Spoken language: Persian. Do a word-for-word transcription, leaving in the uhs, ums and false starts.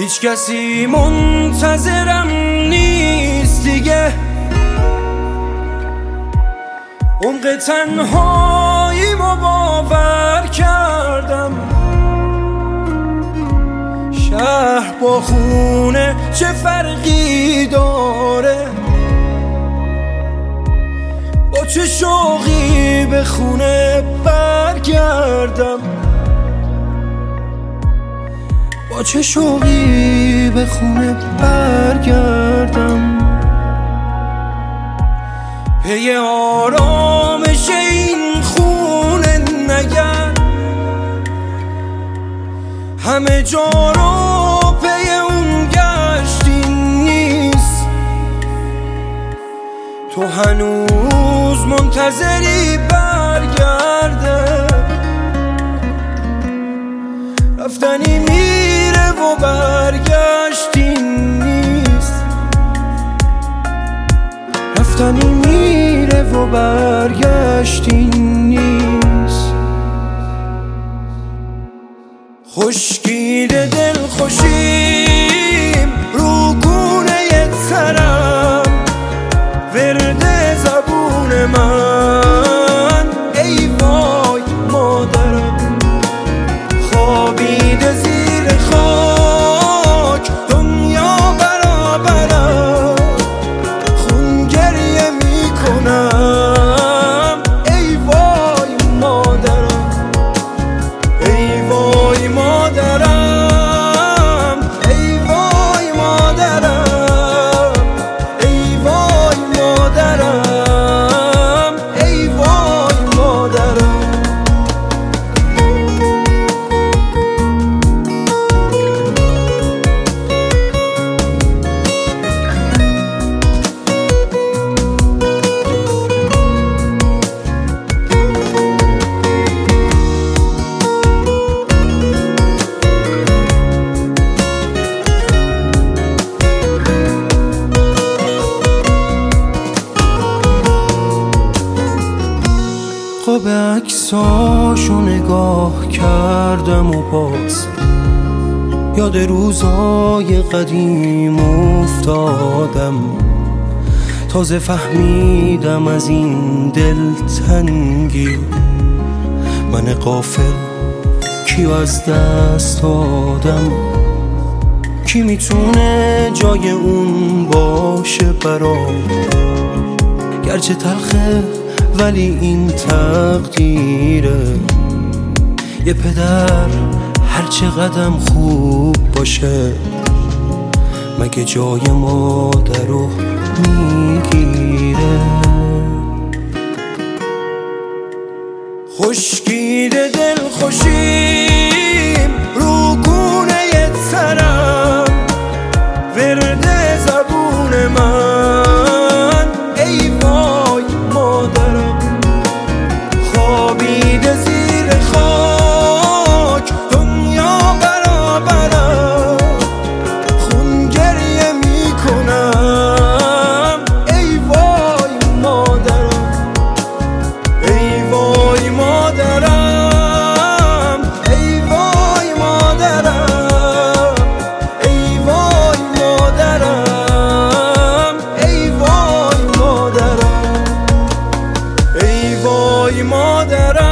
هیچ کسی منتظرم نیست دیگه، عمق تنهاییمو باور کردم. شهر با خونه چه فرقی داره، با چه شوقی به خونه برگردم، با چه شوقی به خونه برگردم. پی آرامش این خونه نگرد، همه جا رو پی اون گشتی نیست. تو هنوز منتظری برگرده، رفتنی میره و برگشتی نیست. رفتنی میره و برگشتی نیست. خشکیده دل خوشیم رو گونه ترم، ورد زبون من ای وای مادرم. خوابیده زیر خاک دنیا برابرم، خون گریه میکنم ای وای مادرم. ای وای مادرم، ای وای مادرم، ای وای مادرم، ای وای مادرم. خواب عکساشو نگاه کردم و باز یاد روزای قدیم افتادم. تازه فهمیدم از این دلتنگی من غافل کیو از دست دادم. کی میتونه جای اون باشه برام، گرچه تلخه ولی این تقدیره. یه پدر هر چقدرم خوب باشه مگه جای مادر رو میگیره. خشکیده دل خوشیم رو گونه ترم، ورد زبون من ای وای مادرم. خوابیده زیر خاک دنیا برابرم، خون گریه میکنم ای وای مادرم. ای وای مادرم، ای وای مادرم، ای وای مادرم، ای وای مادرم، ای وای مادرم.